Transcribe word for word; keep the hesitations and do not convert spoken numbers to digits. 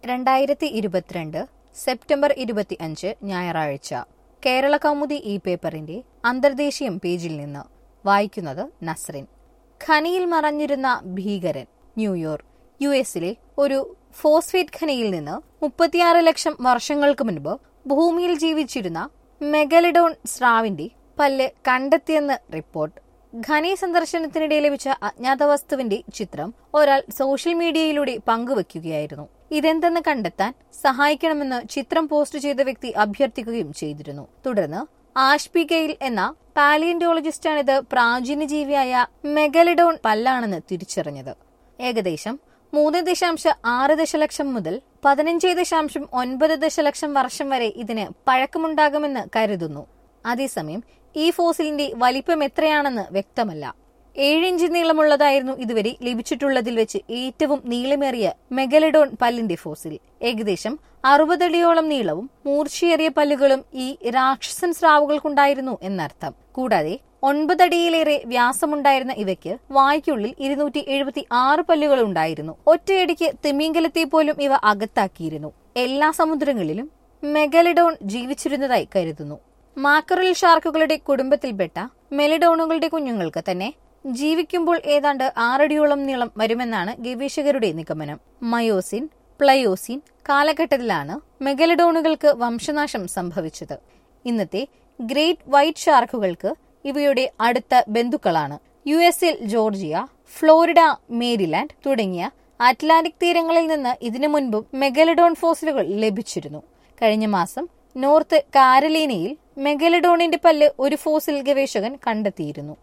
രണ്ടായിരത്തി ഇരുപത്തിരണ്ട് സെപ്റ്റംബർ ഇരുപത്തി അഞ്ച് ഞായറാഴ്ച കേരള കൗമുദി ഈ പേപ്പറിന്റെ അന്തർദേശീയം പേജിൽ നിന്ന് വായിക്കുന്നത് നസ്രിൻ. ഖനിയിൽ മറഞ്ഞിരുന്ന ഭീകരൻ. ന്യൂയോർക്ക്. യു എസിലെ ഒരു ഫോസ്ഫേറ്റ് ഖനിയിൽ നിന്ന് മുപ്പത്തിയാറ് ലക്ഷം വർഷങ്ങൾക്ക് മുൻപ് ഭൂമിയിൽ ജീവിച്ചിരുന്ന മെഗലിഡോൺ സ്രാവിന്റെ പല്ല് കണ്ടെത്തിയെന്ന് റിപ്പോർട്ട്. ഖനി സന്ദർശനത്തിനിടെ ലഭിച്ച അജ്ഞാത വസ്തുവിന്റെ ചിത്രം ഒരാൾ സോഷ്യൽ മീഡിയയിലൂടെ പങ്കുവയ്ക്കുകയായിരുന്നു. ഇതെന്തെന്ന് കണ്ടെത്താൻ സഹായിക്കണമെന്ന് ചിത്രം പോസ്റ്റ് ചെയ്ത വ്യക്തി അഭ്യർത്ഥിക്കുകയും ചെയ്തിരുന്നു. തുടർന്ന് ആഷ്പിഗെയിൽ എന്ന പാലിയന്റോളജിസ്റ്റാണിത് പ്രാചീന ജീവിയായ മെഗലിഡോൺ പല്ലാണെന്ന് തിരിച്ചറിഞ്ഞത്. ഏകദേശം മൂന്ന് ദശാംശം ആറ് ദശലക്ഷം മുതൽ പതിനഞ്ച് ദശാംശം ഒൻപത് ദശലക്ഷം വർഷം വരെ ഇതിന് പഴക്കമുണ്ടാകുമെന്ന് കരുതുന്നു. അതേസമയം ഈ ഫോസിലിന്റെ വലിപ്പം എത്രയാണെന്ന് വ്യക്തമല്ല. ഏഴിഞ്ച് നീളമുള്ളതായിരുന്നു ഇതുവരെ ലഭിച്ചിട്ടുള്ളതിൽ വെച്ച് ഏറ്റവും നീളമേറിയ മെഗലിഡോൺ പല്ലിന്റെ ഫോസിൽ. ഏകദേശം അറുപതടിയോളം നീളവും മൂർച്ചയേറിയ പല്ലുകളും ഈ രാക്ഷസൻ സ്രാവുകൾക്കുണ്ടായിരുന്നു എന്നർത്ഥം. കൂടാതെ ഒൻപതടിയിലേറെ വ്യാസമുണ്ടായിരുന്ന ഇവയ്ക്ക് വായ്ക്കുള്ളിൽ ഇരുന്നൂറ്റി എഴുപത്തി ആറ് പല്ലുകൾ ഉണ്ടായിരുന്നു. ഒറ്റയടിക്ക് തിമിംഗലത്തെ പോലും ഇവ അകത്താക്കിയിരുന്നു. എല്ലാ സമുദ്രങ്ങളിലും മെഗലിഡോൺ ജീവിച്ചിരുന്നതായി കരുതുന്നു. മാക്കറിൽ ഷാർക്കുകളുടെ കുടുംബത്തിൽപ്പെട്ട മെലിഡോണുകളുടെ കുഞ്ഞുങ്ങൾക്ക് തന്നെ ജീവിക്കുമ്പോൾ ഏതാണ്ട് ആറടിയോളം നീളം വരുമെന്നാണ് ഗവേഷകരുടെ നിഗമനം. മയോസിൻ, പ്ലയോസിൻ കാലഘട്ടത്തിലാണ് മെഗലിഡോണുകൾക്ക് വംശനാശം സംഭവിച്ചത്. ഇന്നത്തെ ഗ്രേറ്റ് വൈറ്റ് ഷാർക്കുകൾക്ക് ഇവയുടെ അടുത്ത ബന്ധുക്കളാണ്. യു എസിൽ ജോർജിയ, ഫ്ലോറിഡ, മേരിലാൻഡ് തുടങ്ങിയ അറ്റ്ലാന്റിക് തീരങ്ങളിൽ നിന്ന് ഇതിനു മുൻപും മെഗലിഡോൺ ഫോസിലുകൾ ലഭിച്ചിരുന്നു. കഴിഞ്ഞ മാസം നോർത്ത് കാരലീനയിൽ മെഗലിഡോണിന്റെ പല്ല് ഒരു ഫോസിൽ ഗവേഷകൻ കണ്ടെത്തിയിരുന്നു.